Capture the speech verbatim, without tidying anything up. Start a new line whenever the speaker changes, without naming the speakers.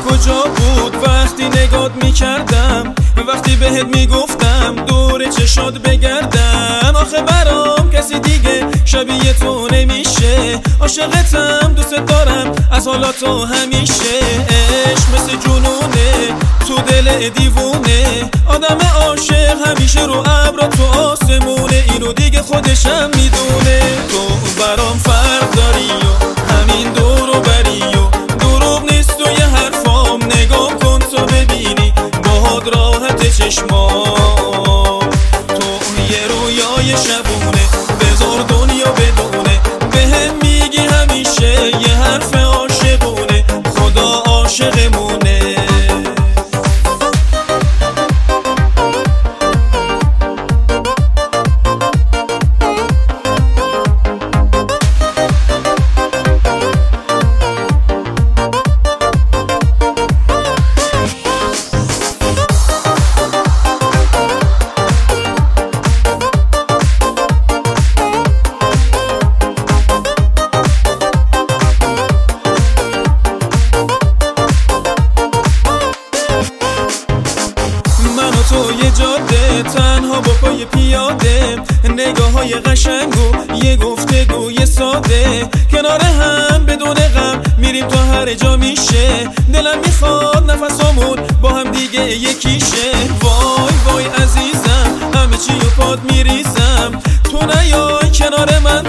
کجا بود وقتی نگات میکردم، وقتی بهت میگفتم دور چشات بگردم؟ آخه برام کسی دیگه شبیه تو نمیشه، عاشقتم دوست دارم از حالاتو همیشه. عشق مثل جنونه تو دل دیوونه، آدم عاشق همیشه رو ابرا تو آسمونه، اینو دیگه خودشم میدونه. تو برام فرق داری و همین دورو بری و دروغ نیست و یه حرفام نگاه کن تو ببینی باهات راحت چشمام. تو یه رویای شبونه بذار دنیا بدونه، بهم میگی همیشه یه حرف عاشقونه، خدا عاشقمونه. تو یه جاده تنها با پای پیاده، نگاه های قشنگ و یه گفتگوی ساده، کنار هم بدون غم میریم تا هر جا میشه، دلم میخواد نفسامون با هم دیگه یکیشه. وای وای عزیزم همه چی و پاد میریزم، تو نیای کنار من